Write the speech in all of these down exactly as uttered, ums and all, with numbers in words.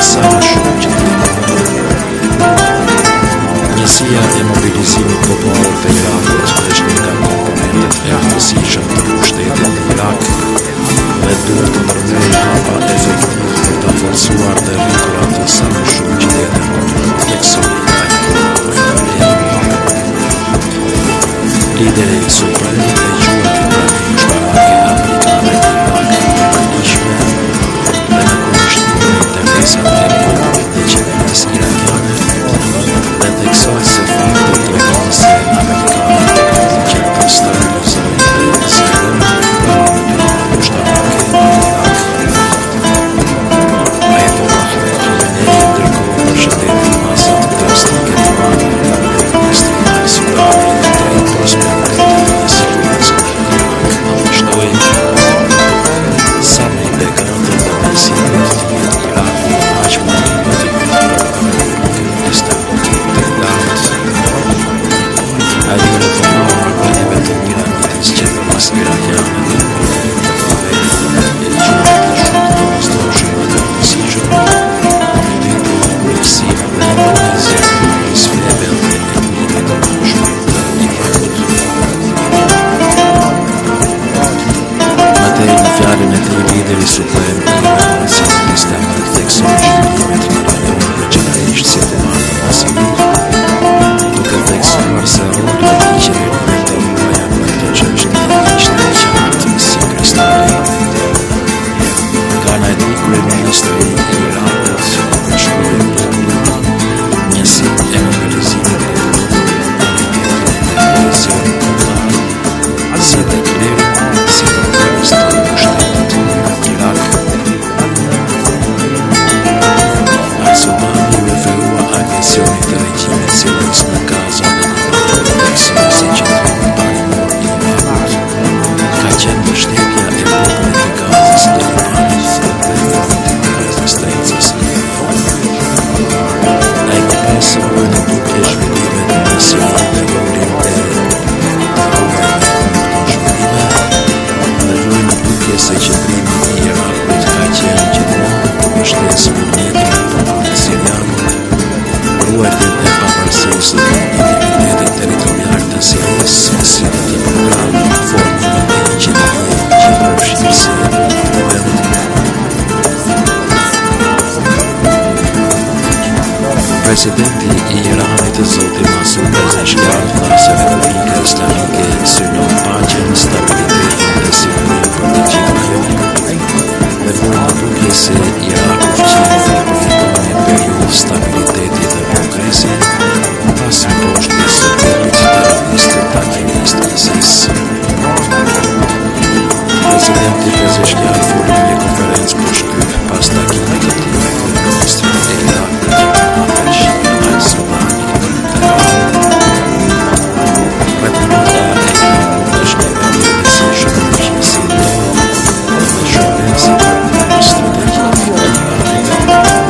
savršen Misija je mobilizirati popolno integralno uspešnika komponente tvega sižata uštediti Irak, med doten armejhava effektivt da forsvarte rikorata savršen Lideri su prenijeli čuvati pravi šparake Amerikane Irak, išme da nakon štine interesa tempo nećeve nas Irakane, da Teksas se faktor trebala se Amerikane odličeta stranu za interesa šparake Irak. A je to ne je drgo žadeti nazad prstnike Ivana, Palestina, Sudana i prosperiteta i sigurnosti Irak, što je samo i bekanta da ne sigurnosti Iraku naćemo imati Istanbulski integrant. A vjerojatno malo nakon betoniranja iz četvrta Irakjana da je je čuvati šutno stožima da sižu vidite uvijek sima velike zemlje i sve velike i šuta i Matejni fjallene te lideri su kojem imali civilistama tek sočili metrna rajona večera išće pomali nasilji, dok je tek sovar se rodio tiče metalova jablata češti i štećat si kristali. Kana je dukle ministri i radat škole popula, njesi evangelizirali koalicijom poplar, sjede kliru, sjede koristali uštetiti Irak. A Somali u F U-a agresионите режими целость наказаны, tek se osjećati pali mor i Irak. Kačen beštedja je popnete gaza s Libanom, rezistenca s Libanom. Najgore se vojne duke žvidime nacionalne orientere, takove žvidime, ale vojne duke se će primiti Irak od Kačen će dvoje šte su unijeti popne Sirijanu. Ruajte nema Marseilles identiteti teritorijalna Sirius, svidati program, formula neće da je prvšim se veliti. Presidenti i Iranite zatima su prezašljali glasa Republike Islamike su naopađeni stabilitetom da se ne proteđivaju. Vojne duke se Iraku včiniti prijedovni period stabiliteti da progrese, pa se pošli se veliti teroriste takiviste ISIS. Presidenti prezašljali formalne konferenc poštup pa s takim negativnim ministrom Irak Ateş, Al-Somali, Teror. Republika je udašnje velike sižujući Sirije, da žele se strategijom Irak.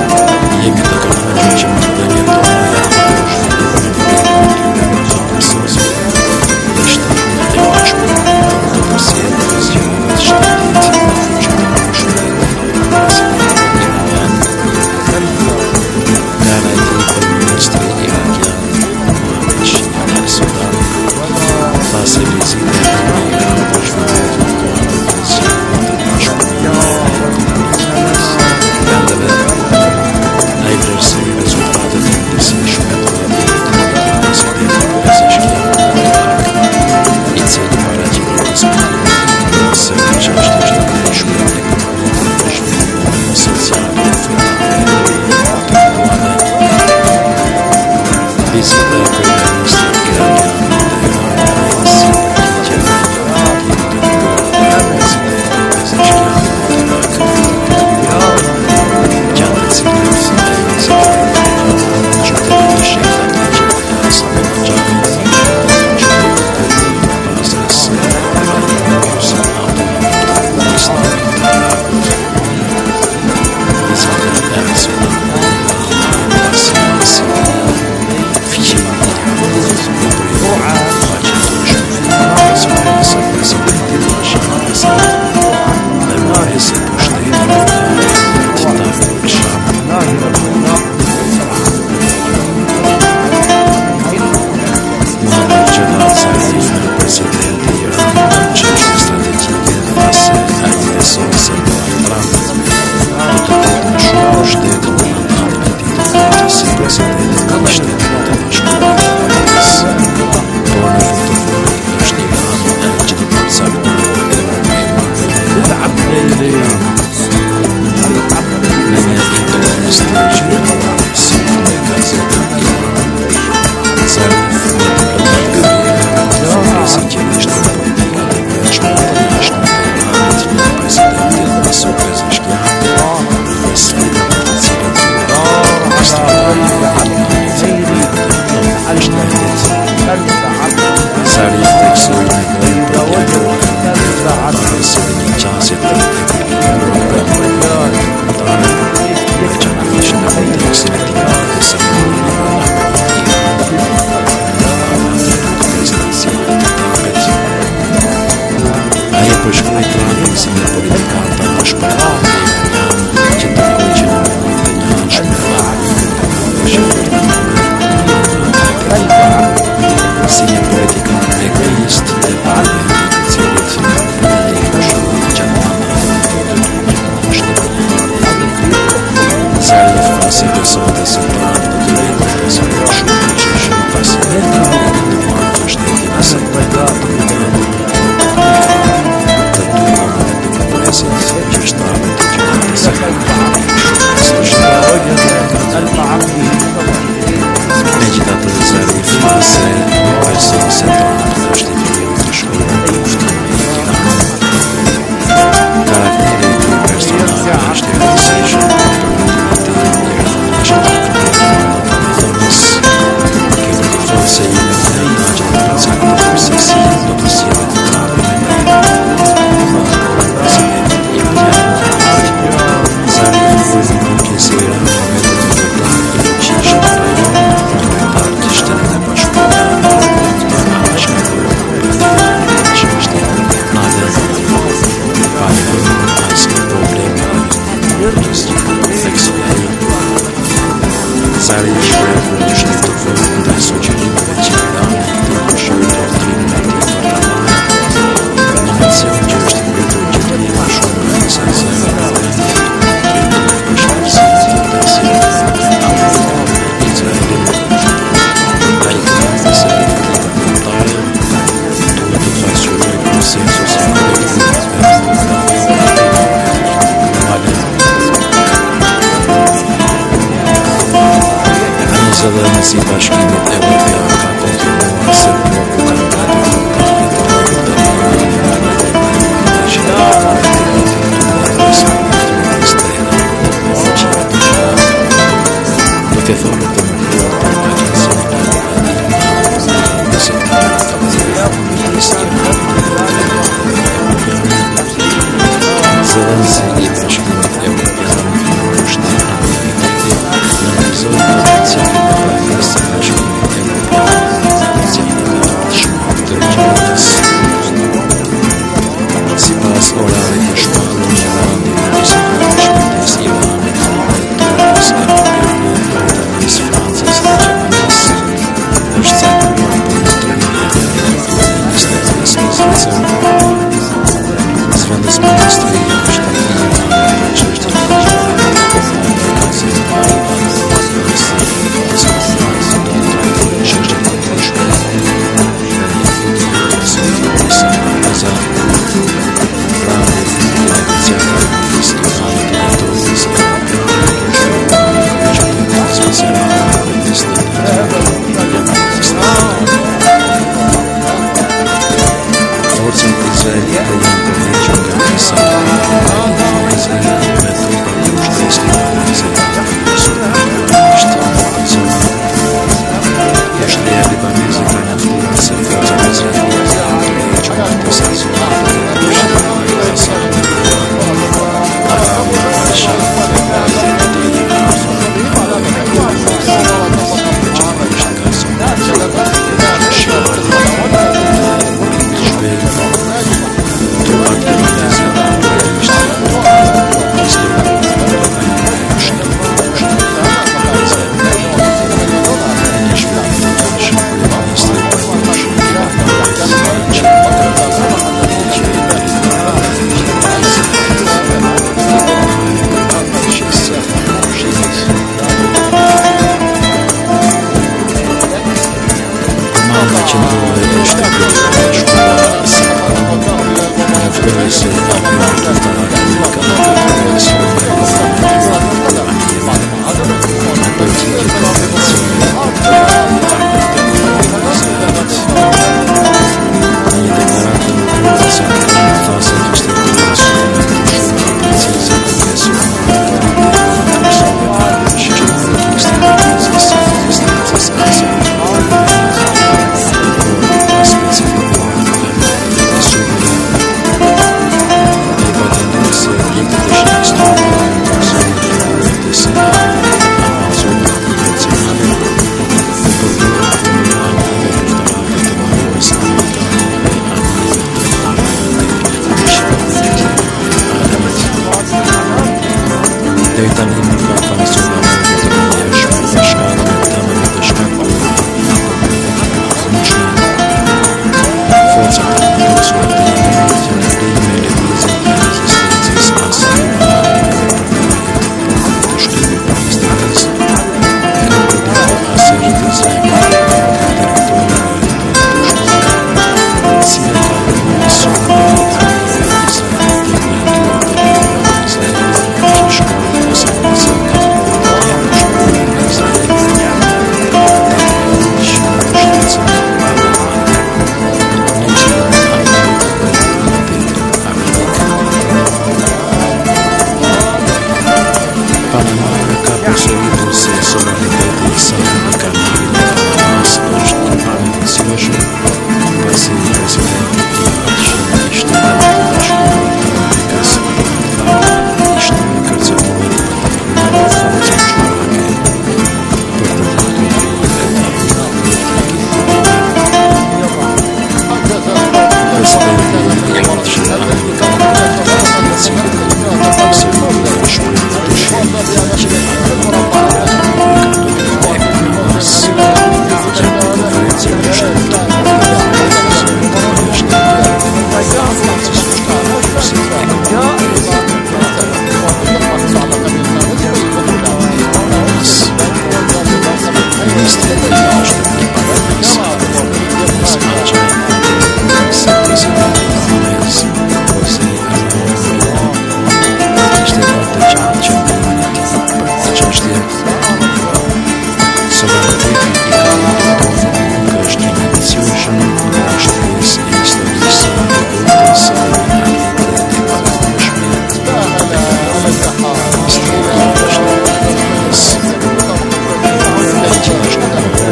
This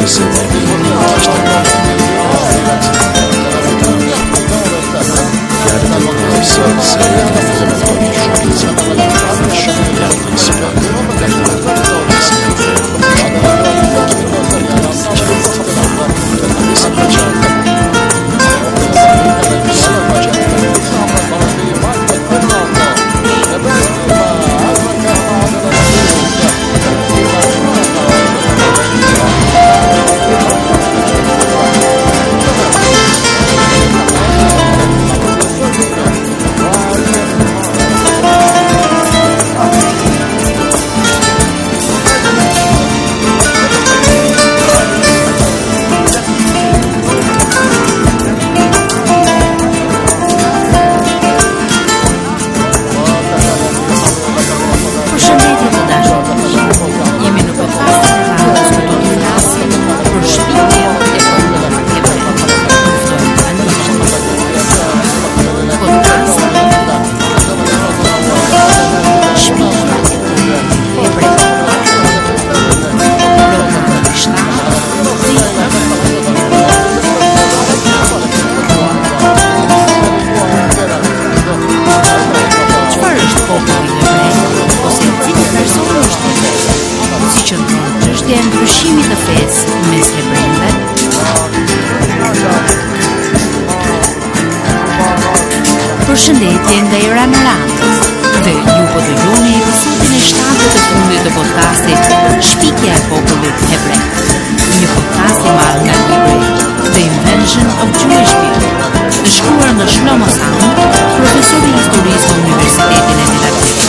se dhe kërimi kishtë fjallët e kërë sot se e ka përëtoni shumica të në shumë jatë në së pak dhe në të se në të Përshëndetje nga era në radhës dhe ju po dëgjoni episodin e shtatë të fundit të podcastit Shpikja e popullit hebreu, një podcast i marrë nga libri The Invention of Jewish People, të shkruar nga Shlomo Sand, profesor i historisë në Universitetin e Tel Aviv.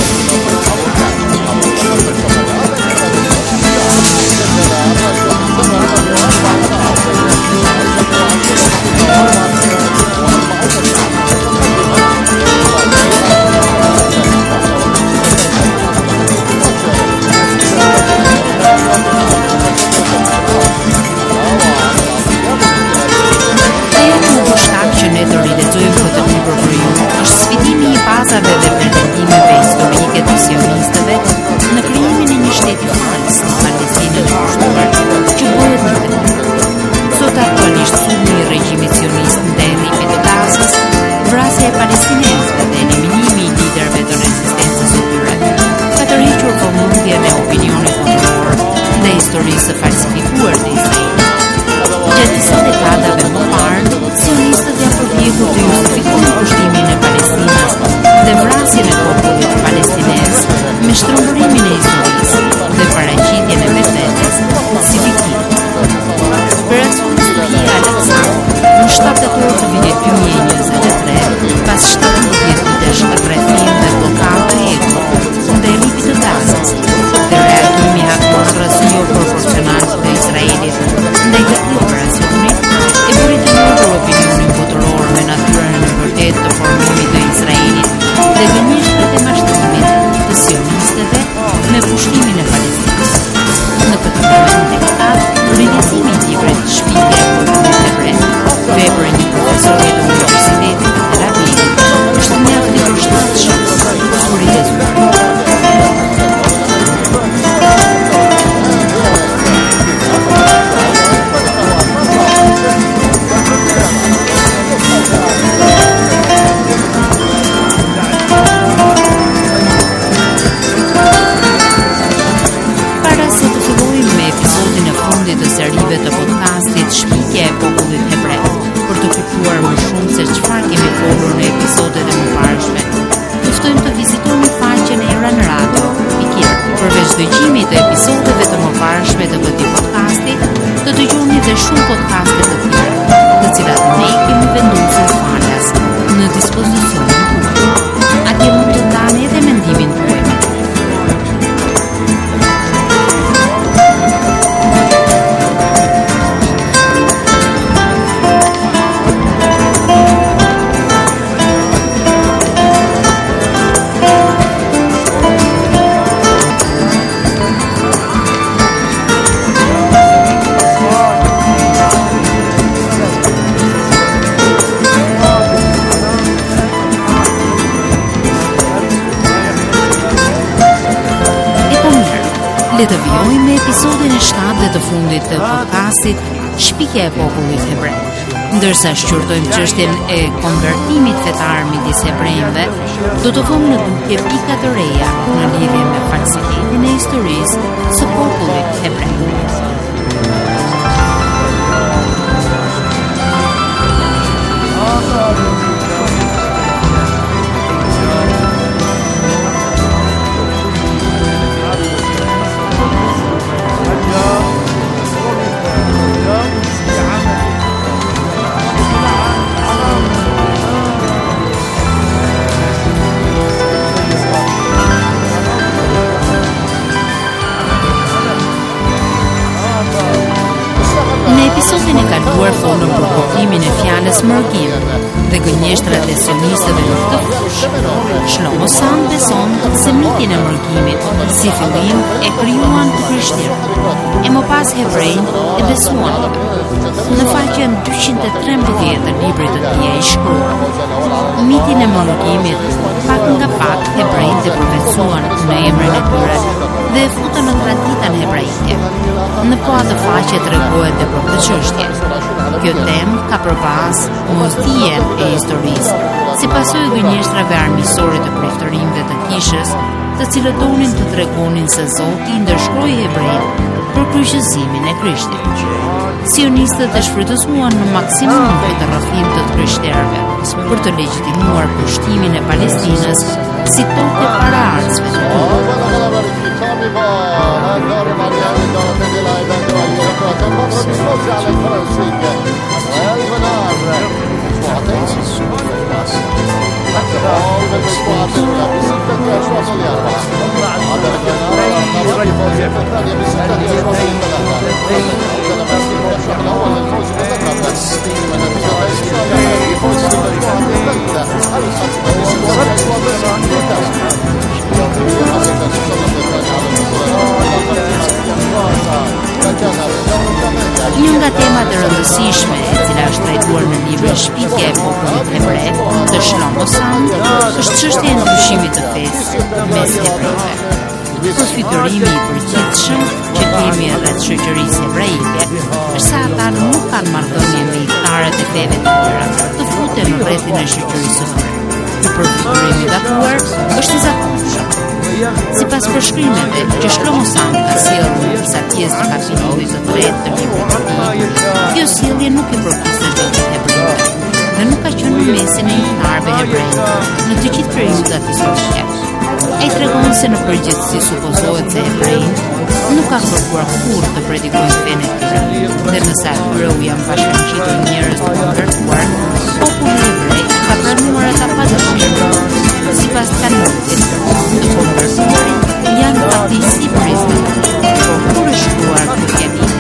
Historisë së falsifikuar të Izraelit. Gjatë disa dekadave më parë, sionistët janë përpjekur të justifikojnë kushtimin e Palestinës dhe vrasjen e popullit palestinez me shtrëmbërimin e historisë dhe paraqitjen e vetvetes si viktimë. Operacioni Studia Aleksandr në shtatë tetor të vitit dy mijë e njëzet e tre, pas shtatëmbëdhjetë vitesh rrethim dhe bllokade e ndaj rrugës së Gazës, dhe reagimi hakor rreth jo proporcional të Izraelit ndaj këtij operacioni e bëri të njohur opinionin botëror me natyrën e vërtetë të formimit të Izraelit dhe gënjeshtrat e mashtrimit të sionistëve me pushtimin e Palestinës. Në këtë moment dekadë, rinjësimi i librit Shpikja e popullit hebreu, vepër e një profesori të Universitetit të Tel Avivit, është mjaft i përshtatshëm për i lezuar. Të serive të podcastit Shpikja e popullit hebreu, për të kuptuar më shumë se çfarë kemi folur në episodet e mëparshme, ju ftojmë të vizitoni faqen e Era në Radio pikë. Përveç dëgjimit të episodeve të mëparshme të këtij podcasti, të dëgjoni dhe shumë podcaste të tjera, të cilat ne kemi vendosur falas në dispozicionin tuaj. Atje mund të ndani edhe mendimin tuaj. Vazhdojmë me episodin e shtatë dhe të fundit të podcastit Shpikja e popullit hebre. Ndërsa shqyrtojmë çështjen e konvertimit fetar midis hebrejve, do të vëmë në dukje pika të reja në lidhje me falsitetin e historisë së popullit hebrej. Episodin e kaluar folëm për kuptimin e fjalës mërgim dhe gënjeshtrat e sionistëve në këtë fushë. Shlomo Sand beson se mitin e mërgimit si fillim e krijuan të krishterët, e më pas hebrejnë e besuan. Në faqen dyqind e trembëdhjetë të librit të tij ai shkruan: mitin e mërgimit pak nga pak hebrejnë dhe përvetësuan në emrin e tyre dhe e futën në traditën hebraike. Në po atë faqe tregohet dhe për këtë çështje. Kjo temë ka për bazë mosdijen e historisë, si pasojë gënjeshtrave armiqësore të priftërimëve të kishës, të cilët donin të tregonin se Zoti i ndërshkroi hebrejt për kryqëzimin e Krishtit. Sionistët e shfrytëzuan në maksimum këtë rrëfim të krishterëve për të legjitimuar pushtimin e Palestinës si tokë e paraardhësve të Një nga temat e rëndësishme e cila është trajtuar në librin Shpikja e popullit hebre të Shlomo Sand është çështja e ndryshimit të fesë mes hebrejve. Kushfitërimi i përgjithshëm që kemi rreth shoqërisë hebraike është se ata nuk kanë marrëdhënie me idhtarët e feve të tjera të futen në rrethin e shoqërisë së tyre. Ky përfitërim i gabuar është i zakonshëm. Sipas përshkrimeve që Shlomo Sand ka sjellur në disa pjesë të kapitullit të tretë të librit të tij, kjo sjellje nuk e përkisë vetëm hebrejve dhe nuk ka qenë në mesin e idhtarëve hebrejë në të gjithë periudhat historike. Ai tregon se në përgjithësi supozohet se hebrejtë nuk kanë kërkuar kurrë të predikojnë fenë e tyre, dhe nëse atyre u janë bashkangjitur njerëz të konvertuar, populli hebrej ka pranuar ata pa dëshirë. Sipas kanonikit, të konvertuarit janë fatisi për Izraelin, por kur është shkruar ky fjali?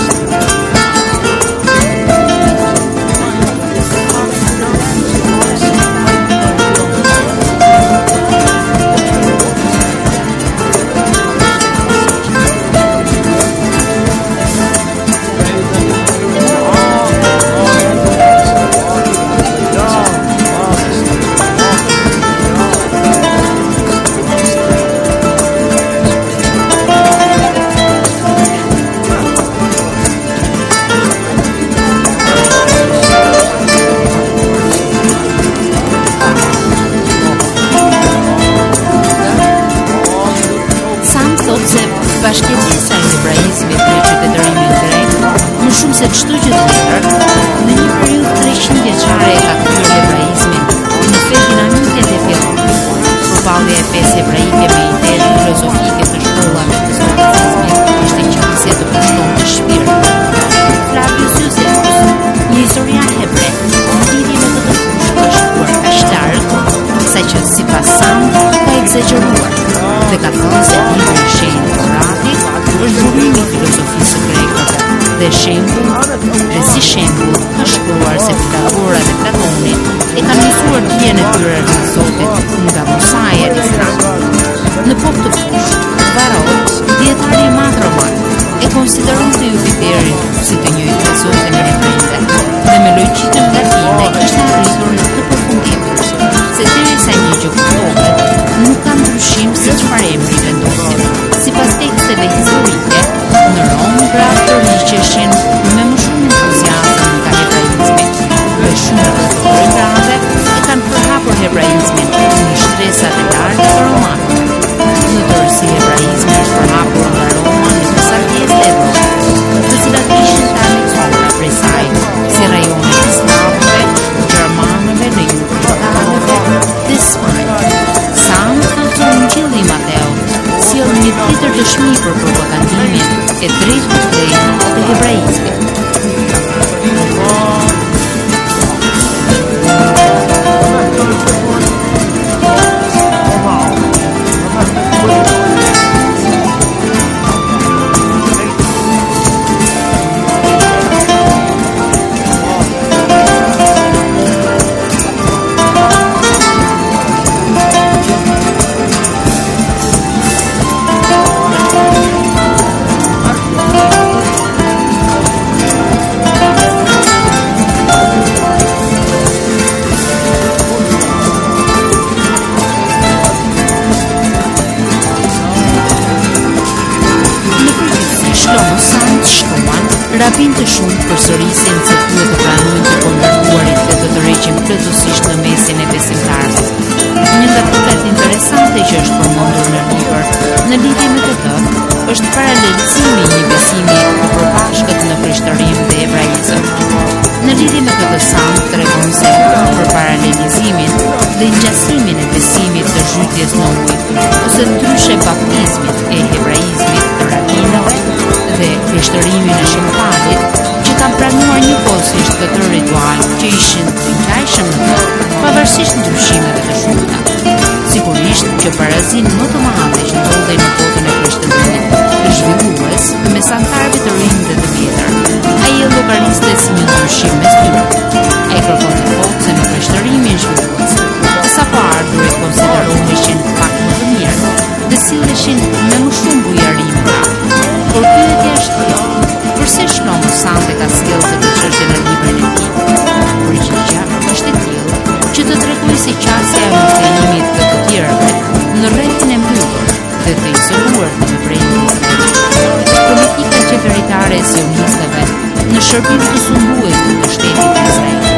Bashkëqendresa e hebraizmit në qytetërimin grek, më shumë se çdo gjë tjetër, në një periudhë treqind vjeçare e ka kryer hebraizmin në fe dinamike dhe fillore. Përballja e fesë hebraike me idetë filozofike të shkollave të stoicizmit ishte qasje të pushtonte shpirtin. Flavius Josephus, një historian hebre, në lidhje me këtë fushë ka shkruar kaq larg, saqë sipas Sand ka egzageruar dhe ka thënë se libri i shenjtë Korani është zhurimi i filozofisë së grekëve dhe shembull dhe si shembull ka shkruar se Pitagora dhe Platoni e kanë mësuar dijen e tyre rreth Zotit nga Musaja e Islam. Në kohë të fushë, Varro, dietari i madh roman, e konsideronte Jupiterin si të njëjtë me Zotin e hebrejve dhe me logjikën latine kishte arritur në këtë përfundim, se derisa një gjë kuptohet, nuk ka ndryshim se çfarë emri vendosim. Sipas teksteve historike, propagandimin e drejt për drejt të hebraizmit. Rabin të shumë përsërisin se duhet të pranojnë të konvertuarit dhe të tërheqin plotësisht në mesin e besimtarëve. Një nga tukat interesante që është përmendur në libër, në lidhje me të të, është paralelizimi i një besimi i përbashkët në krishterinë dhe hebraizëm. Në lidhje me këtë sant tregon se për paralelizimin dhe ngjasimin e besimit të zhytjes në ujë ose ndryshe baptizmit e hebraizmit të rabinëve dhe krishterimin e shëmtarit që kanë pranuar njëkohësisht këtë ritual që ishin të ngjajshëm në të, pavarësisht ndryshimeve të shumta. Sigurisht që barazin më të madhe që ndodhej në botën e krishterëve të zhvillues mesantarëve të rinj dhe të vjetër, ai e llogariste si një ndryshim mes tyre. Ai kërkon të thotë se në krishterimin zhvillues, të sapo ardhurit konsideroheshin pak më të mirë dhe silleshin me më shumë bujarim pra. Por pyetja është kjo, përse Shlomo Sande ka sjellë këtë çështje në librin e tij? Përgjigjja është e tillë që të tregojë si qasja e mësimit të të tjerëve në rrethin e mbyllur dhe të izoluar të hebrejisë. Politika qeveritare e sionistëve në shërbim të sumbuesit të shtetit Izrael.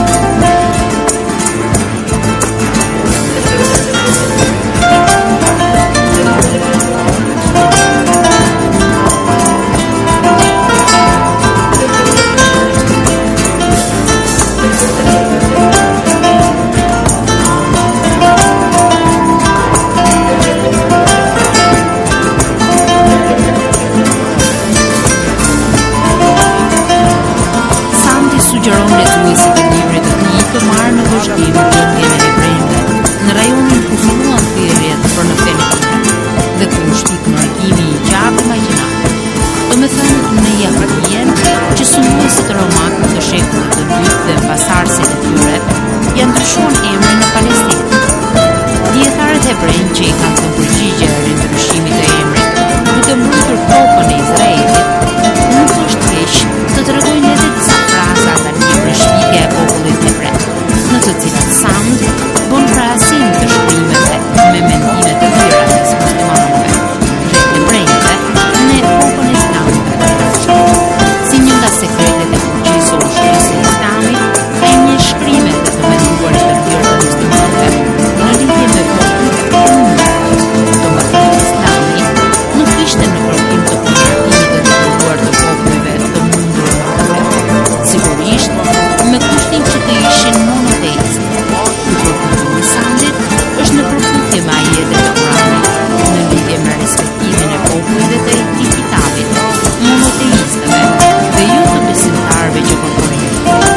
Sugjeron lexuesit të librit të tij të marrë në vëzhgim gjendjen e hebrejve në rajonin ku filluan thirrjet për në fenë dhe ku shpik marrëgimi i gjatë imagjinat. Domethënë në Jahudien që sulmuesit romanë të shekullit të dytë dhe pasardhësit e tyre janë ndryshuar emrin në Palestinë. Dietarët hebrejnë që i kanë thënë përgjigje rindryshimit të emrit, duke mbritur kokën e Izraelit, nuk është keq të tregojnë edhe disa fraza nga libri Shpikja e popullit hebre, në të cilat Sand bën krahasim të shkrimeve me mendime të tjera të muslimanëve dhe hebrejve në epokën islame. Si një nga sekretet e fuqishme të Islamit, ai një shkrimet të të menduarit të tjerë të muslimanëve në lidhje me popullin e Umar. Domethënë Islami nuk ishte në kërkim të konvertimit të dëbuar të popujve të mundur mëve, sigurisht me kushtin që të ishin monoteist. Në kërkimin e Sandit është në përputhje me ajetet e Kuranit në lidhje me respektimin e popujve të këtij kitabi, monoteistëve dhe jo të besimtarëve që kërkojnë.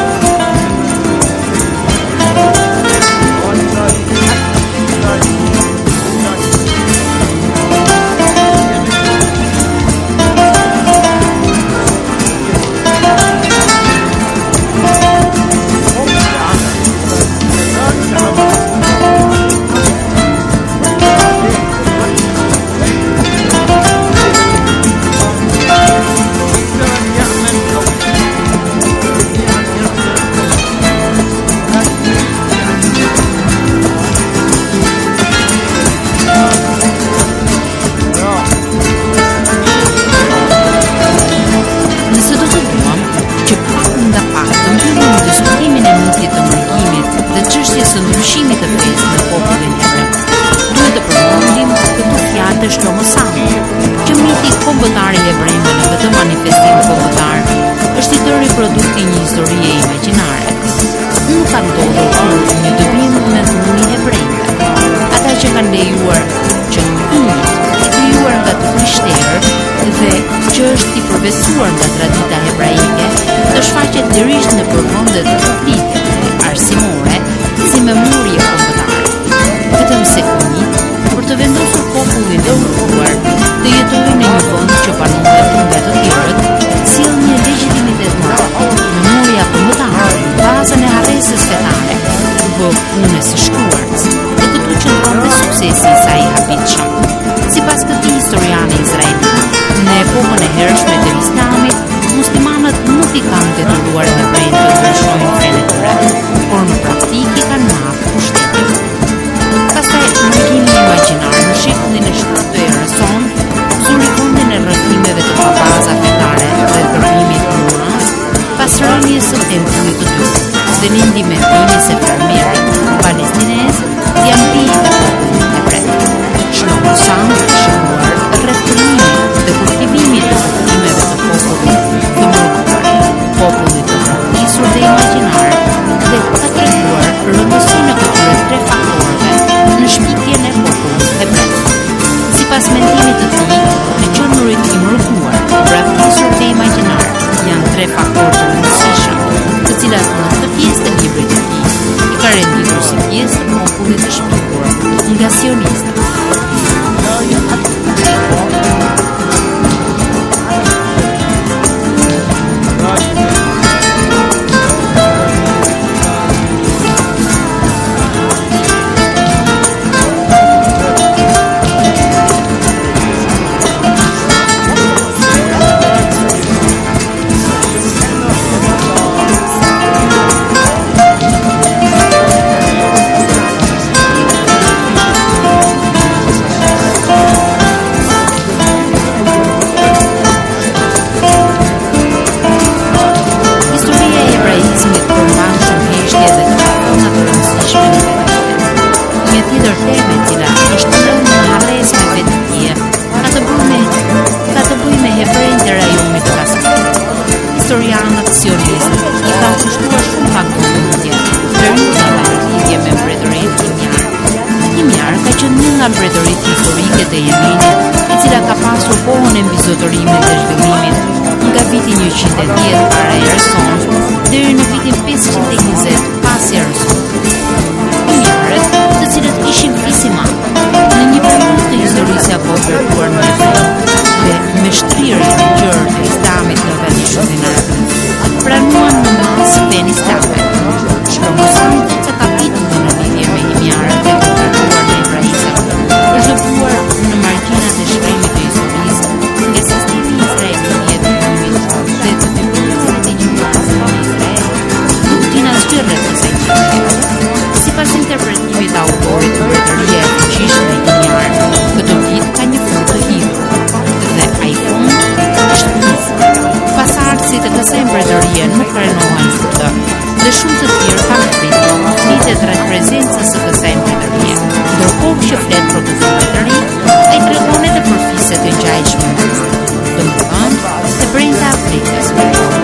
Shlomo Sand, që miti kombëtar i hebrejve në këtë manifestim kombëtar është i tërë produkti një historie imagjinare. Nuk ka ndodhur kur një dëbim me dhunë hebrejve, ata që kanë lejuar që një të kriju krijuar nga të krishterë dhe që është i përveçuar nga tradita hebraike, të shfaqet lirisht në përmendet publike dhe arsimore si memorie kombëtare. Vetëm sekoni për të vendosur popullin dhe urtuar të jetojë në një vend që panohet nga të tjerët, sjell një legjitimitet moral. Memoria kombëtare, bazën e harresës fetare, bë punës së shkruarës, dhe këtu qëndron dhe suksesi i saj i habitshëm. Sipas këtij historiani izraelit, në epokën e hershme të Islamit, muslimanët nuk i kanë detyruar hebrejt të ndryshojnë fenë e tyre, por në praktikë i kanë marrë pushtetin. Pastaj ndërgimi imagjinar në shekullin e shtatë të erës sonë, zuri fundin e rrëfimeve të pabaza fetare dhe dërmimit në mas, pas rënies së tempullit të dytë dhe në ndihmën se fermerët palestinez janë bijtë e popullit hebreu. Shlomo Sand ka shkruar rreth krijimit dhe kultivimit të kuptimeve të popullit të mërkuar, popullit të braktisur dhe imagjinar, dhe ka treguar rëndësinë e këtyre tre faktorëve në shpikjen e popullit hebreu. Sipas mendimit të tij, të qenurit i mërkuar, braktisur dhe imagjinar janë tre faktorë të rëndësishëm, të cilat në këtë pjesë të librit të tij i ka renditur si pjesë të popullit të shpikur nga sionistët. Zotërimit dhe zhvillimit nga viti njëqind e dhjetë para erës sonë deri në vitin pesëqind e njëzet pas erës sonë. Imjarët, të cilët ishin fisimat në një periudhë të historisë apo vërtuar në hebrejt dhe me shtrirjen e gjerë të Islamit në vendin shëndinare, pranuan në masë fenë islame. Shlomo Sand se kapitullin në lidhje me imjarët dhe të vërtuar në hebraizëm është dëbuar në margjinat e shkrimit të historisë nga sistemi izraelit i edukimit dhe të detyrimit të gjykatës në Izrael, nuk din asgjë rreth kësaj çështje. Sipas interpretimit të autorit të mbretëria e fuqishme e imjarë, këtë vit ka një fund të hidhur dhe ai fund është Kristi. Pasardhësit e kësaj mbretërie nuk pranohen për të, dhe shumë të tjerë kanë pritur flitet rreth prezencës së kësaj mbretërie. Ndërkohë që flet për këtë mbretëri, ai tregon edhe për fiset e ngjajshme me të, domethënë të brenda Afrikës,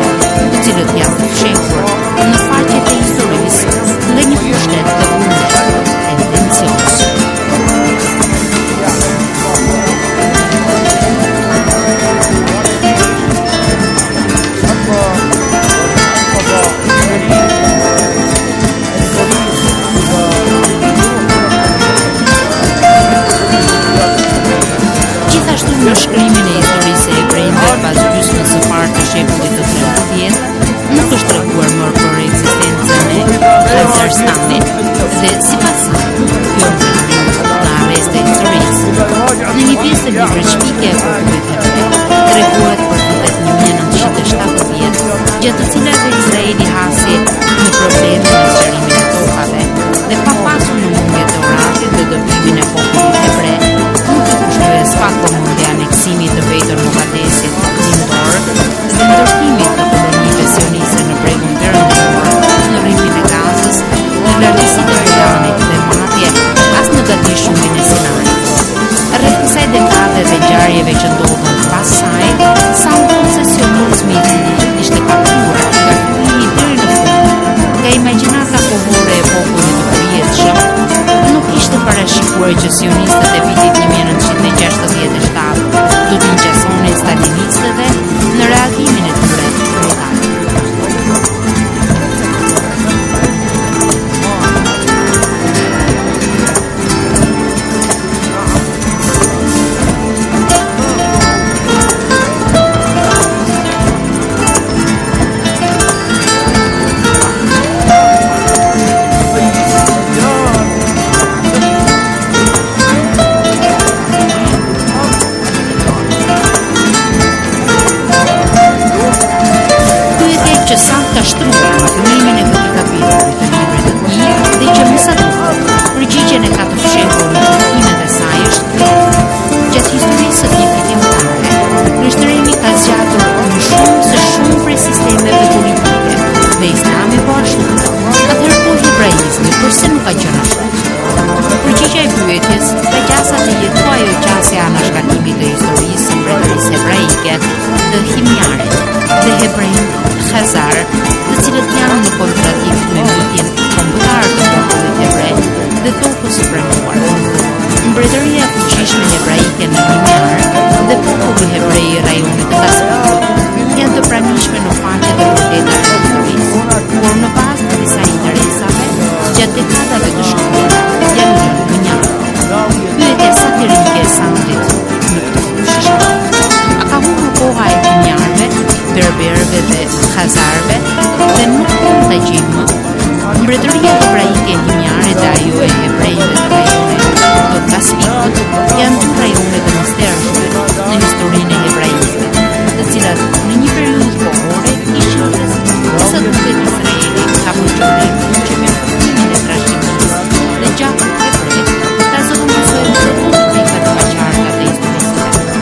të cilët janë të fshehur në faqet e historisë nga një pushtet të vullnet, tendencios. Në shkrimin e historisë e hebrejve pas gjysmës së parë të shekullit të tretëdhjetë, nuk është treguar më për ekzistencën e Kazarstanit dhe sipas saj, kjo është nga arresta e historisë. Në një pjesë të librit shpikje e popullit hebreu, treguohet për vitet një mijë e nëntëqind e shtatëdhjetë, gjatë të cilave Izraeli hasi në problemin e zgjerimit të tokave dhe pa pasur në mundje të oratit dhe dëbimin e popullit hebreu. Sfat komundi aneksimit të Beitul Muqaddesit timor dhe ndërtimit të kolonive sioniste në bregun perëndimor, në rrymën e Gazës, në lartësitë e Golanit dhe madje as në gatishmën e Sinait. Rreth kësaj dekade dhe ngjarjeve që ndodhen pas saj, sa u koncesionizmi i cili ishte kapituar nga fillimi deri në fund, nga imagjinata kohore e popullit të përjetshëm, nuk ishte parashikuar që sionistët e vitit një mijë e nëntëqind e gjashtëdhjetë e shtatë që sa ka shtruar në fillimin e këtij kapitulli të librit të tij dhe që më së duket përgjigjen e ka të fshehur në kërkimet e saj është kjo. Gjatë historisë së tij fitimtare, Krishterimi ka zgjatur më shumë se shumë prej sistemeve politike dhe Islami po ashtu. Atëherë po hebraizmi përse nuk ka qenë ashtu? Përgjigja e pyetjes ka gjasa të jetë po ajo gjasja e anashkalimit të historisë së mbretërisë hebraike të Himjarit dhe hebrejnë Khazar, të cilët janë në kontradikt me mitin kombëtar të popullit hebrej dhe tokës së premuar. Mbretëria e fuqishme hebraike në Himjar dhe populli hebrej i rajonit të Kasipit janë të pranishme në faqet e vërteta të historisë, por në bazë të disa interesave gjatë dekadave të shkuara janë lënë në një. Pyetja satirike e Sandit në këtë fuqishme. A ka humbur koha e Himjarve, berberëve dhe Khazarve dhe nuk mund ta gjejmë më? Mbretëria hebraike e Himjarit dhe ajo e hebrejve të rajonit të Kasipit janë dy rajone të mëstershme në historinë e hebraizmit, të cilat në një periudhë kohore ishin rrezikuar sa duket Izraeli ka përqendruar që me përfundimin e trashëgimisë dhe gjaku hebrej ka zëvendësuar në pikat të paqarta të historisë.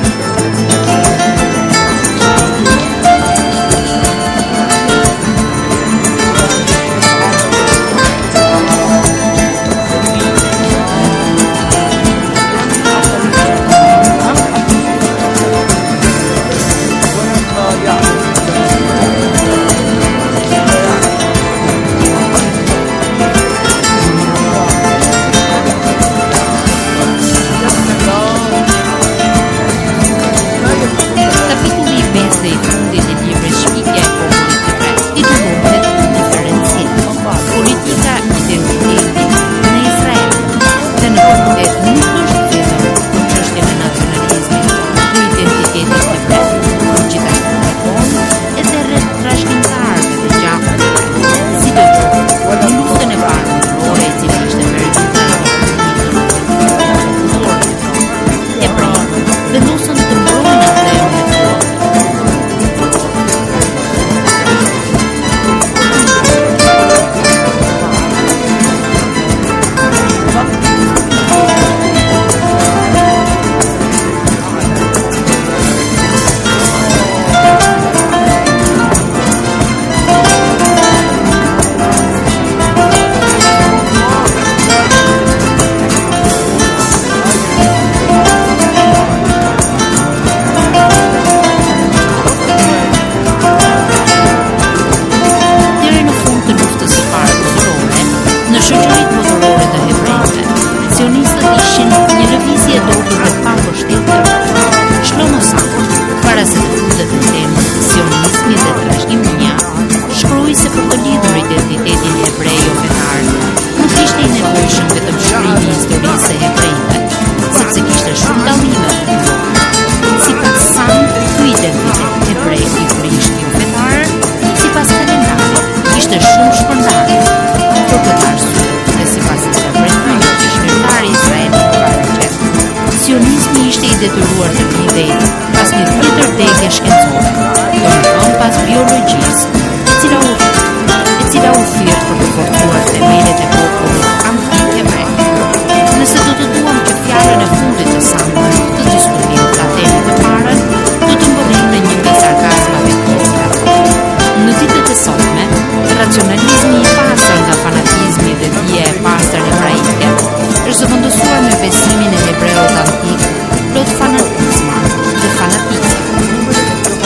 Detyruar të krij pas një tjetër vdekje shkencore, domethënë pas biologjisë, e cila u e cila u thirr për të forcuar themelet e popullit antik hebrej. Nëse do të duam që fjalën e fundit të Sandit të diskutimit të Atenit të parën, do të mbërrim në një nga sarkazmave të Në ditët e sotme, racionalizmi i pastër nga fanatizmi dhe dija e pastër hebraike është zëvendësuar me besimin e hebreut antik plot fanatizma dhe fanatikë.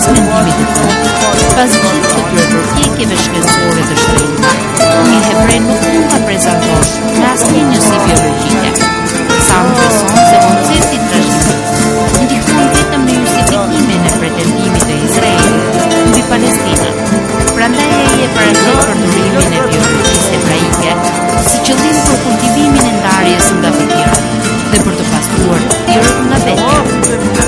Sipas mendimit të tij, pas gjithë këtyre përpjekjeve shkencore të shtrenjta, një hebrej nuk mund ta prezantosh me asnjë njësi biologjike. Sa më beson se koncepti i trashëgimit ndihmon vetëm në justifikimin e pretendimit të Izraelit mbi Palestinën. Prandaj ai e paraqet përdorimin e biologjisë hebraike si qëllim për kultivimin e ndarjes nga të tjerët dhe për të pastruar të tjerët nga vetja.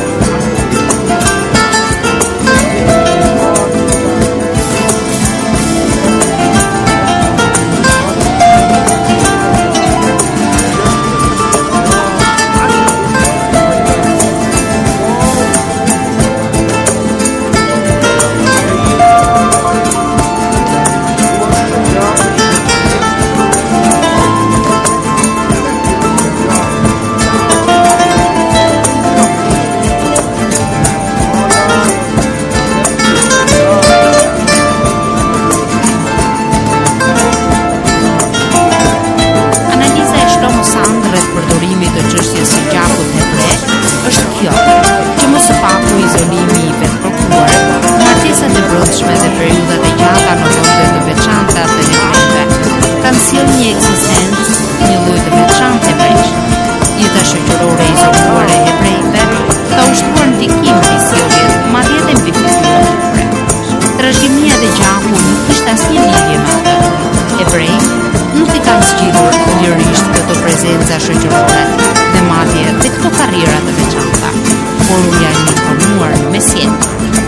Prezenca shoqërore dhe madje dhe këto karriera të veçanta, por u janë informuar në mesjet.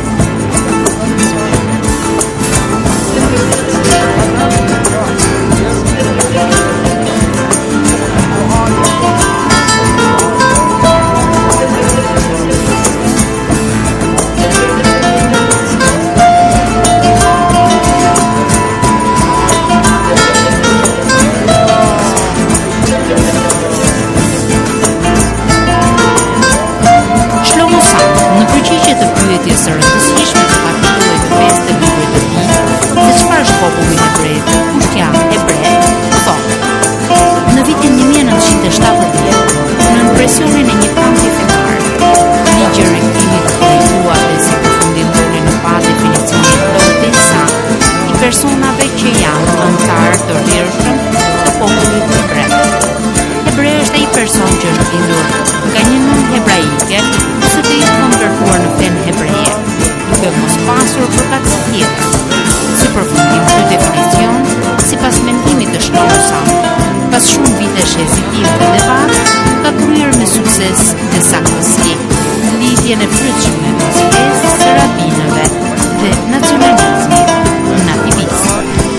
Së rëndësishme të kapitullit të pesë të librit të tij, se çfarë është populli hebrej dhe kush janë hebrej, thotë. Në vitin një mijë e nëntëqind e shtatëdhjetë, në presionin e një kampi fetar, ligji rrektimi të korrigua dhe si përfundim doli në pa definicionin të sa i personave që janë anëtar të rrjedhshëm të popullit hebrej. Hebrej është ai person që është lindur nga një nënë hebraike ose të jetë konvertuar në fenë hebreje, duke mos pasur përkatësi tjetër. Si përfundim ky definicion, sipas mendimit të Shlomo, pas shumë vitesh hezitim dhe debat, ka kryer me sukses dhe saktësi lidhjen e frytshme mes fesë së rabinëve dhe nacionalizmit nativist.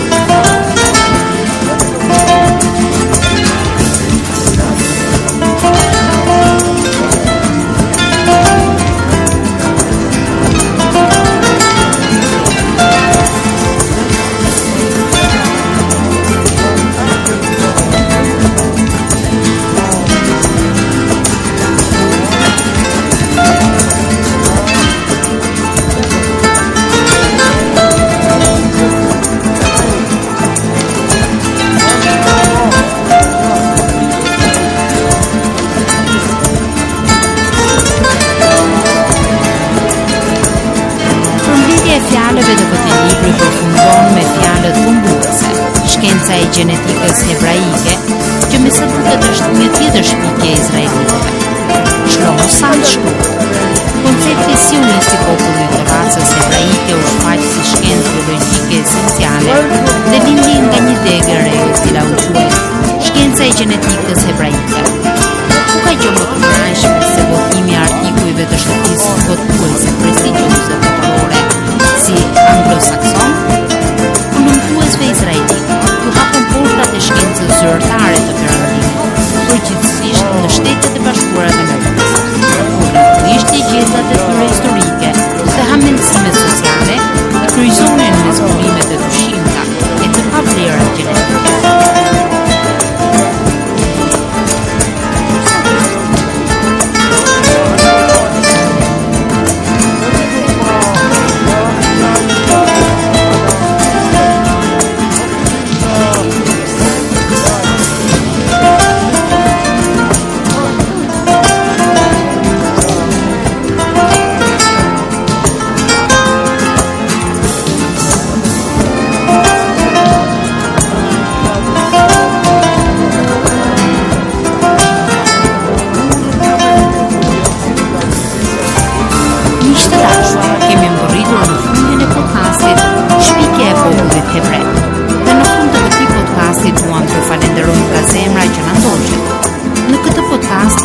Genetikës hebraike, që me së duket është një tjetër shpikje izraelitëve. Shlomo Sand shkruan: koncepti sionist i popullit të racës hebraike u shfaq si shkencë biologjike esenciale dhe lindi nga një degë e re e cila u quajt shkenca e gjenetikës hebraike. Nuk ka gjë më të kënaqshme se votimi i artikujve të shtëpisë votuese prestigjioze botërore si anglosakson, punontuesve izraelitë u hapën portat e shkencës zyrtare të perëndimit, përgjithsisht në Shtetet e Bashkuara të Amerikës. Natyrisht gjendat e tyre historike dhe hamendësimet sociale kryqëzohen me zburimet e dyshimta e të pavlera gjenetike.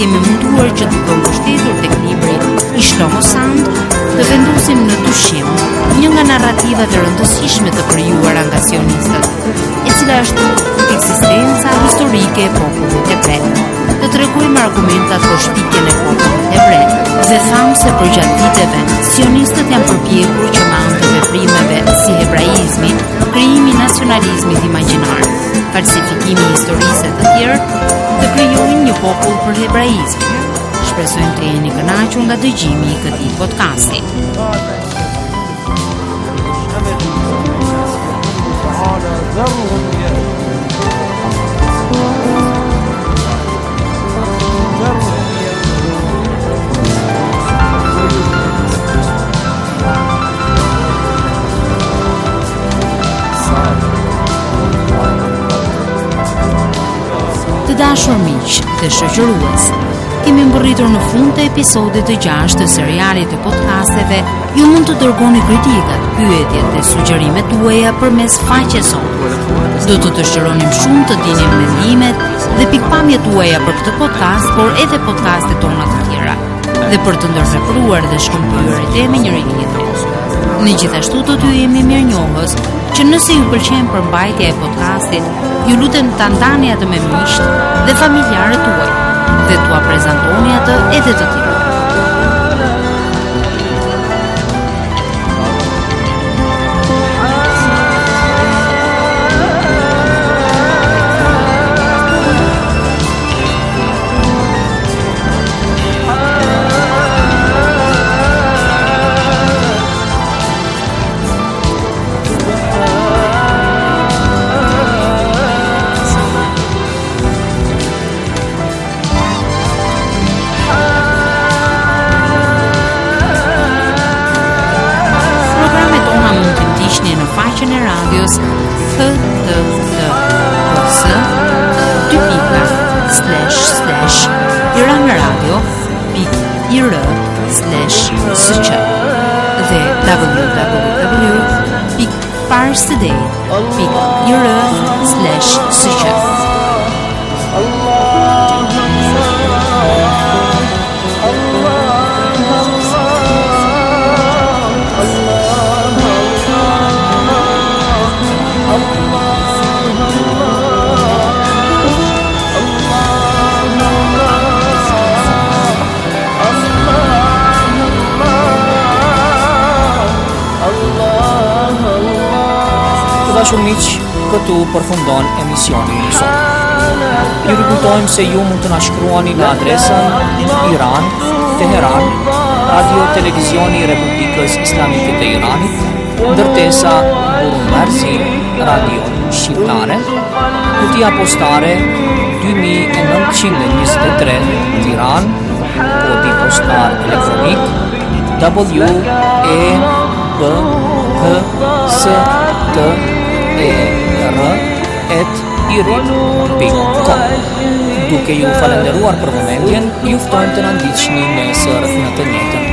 jemi munduar që duke mbështetur tek libri i Shlomo Sand, të vendosim në dyshim një nga narrativat e rëndësishme të krijuara nga sionistët, e cila është ekzistenca historike e popullit hebre. Të tregojmë argumentat për shpikjen e popullit hebre dhe thamë se për gjatë viteve sionistët janë përpjekur që me anë të veprimeve si hebraizmi, krijimi nacionalizmit imagjinar, falsifikimi i historisë e të tjerë, të krijojnë një popull për hebraizmin. Shpresojmë të jeni kënaqur nga dëgjimi i këtij podcasti. Të dashur miq dhe shoqërues, kemi mbërritur në fund të episodit të gjashtë të serialit të podcasteve. Ju mund të dërgoni kritikat, pyetjet dhe sugjerimet tuaja përmes faqes sonë. Do të të shëronim shumë të dinim mendimet dhe pikpamjet tuaja për këtë podcast, por edhe podcastet tona të tjera, dhe për të ndërvepruar dhe shkëmbyer ideme njëri tjetrit. Ne gjithashtu do t'ju jemi mirënjohës që nëse ju pëlqen përmbajtja e podcastit, ju lutem ta ndani atë me miqt dhe familjarët tuaj dhe t'ua prezantoni atë edhe të tjerë. Në faqen e radios H T T P S dy pika slash slash Iran Radio pik I R slash S Q dhe w w w pik parstoday pik I R slash S Q. Dashur miq, këtu përfundon emisioni i sot. Ju rikujtojmë se ju mund të na shkruani në adresën Iran, Teheran, Radio Televizioni i Republikës Islamike të Iranit, ndërtesa Burun Mersi, Radio Shqiptare, kutia postare dy mijë e nëntëqind e njëzet e tre, Tiran, kodi postar elektronik W E B H S T E R at iran dot com. Duke ju falenderuar për momentin, ju ftojmë të na ndiqni nesër në të njëjtën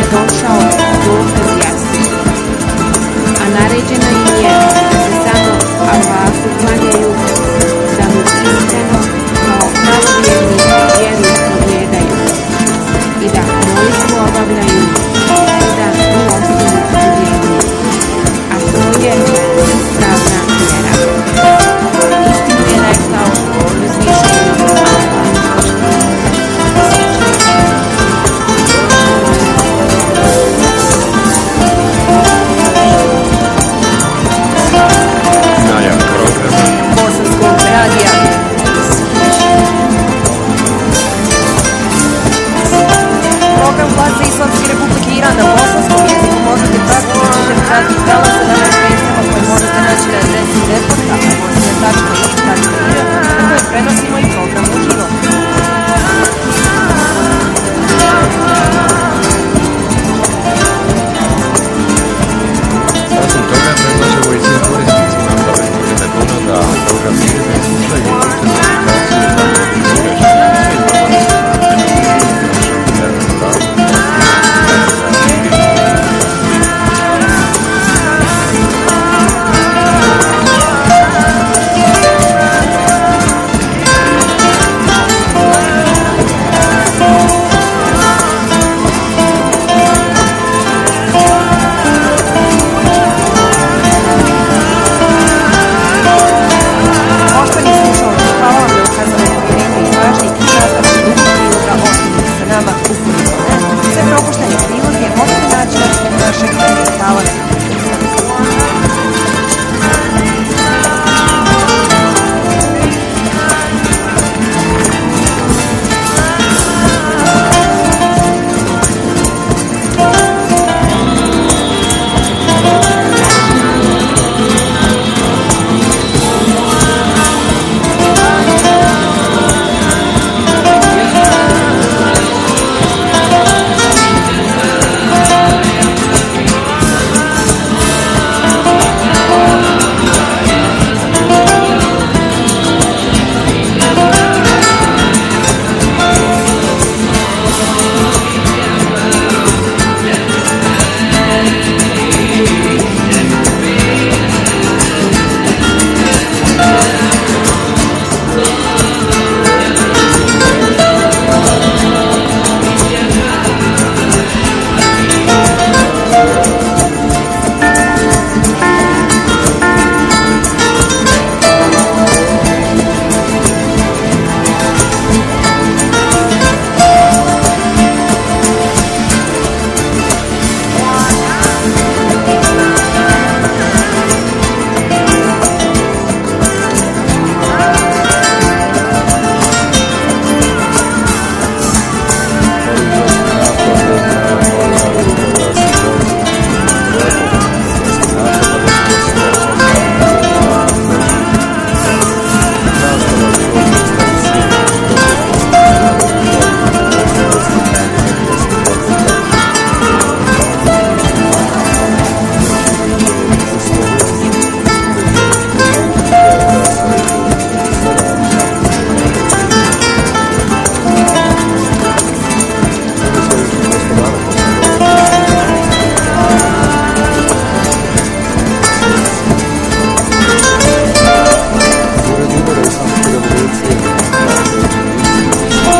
došao do objasniti. A naređeno im je da se samo Allahu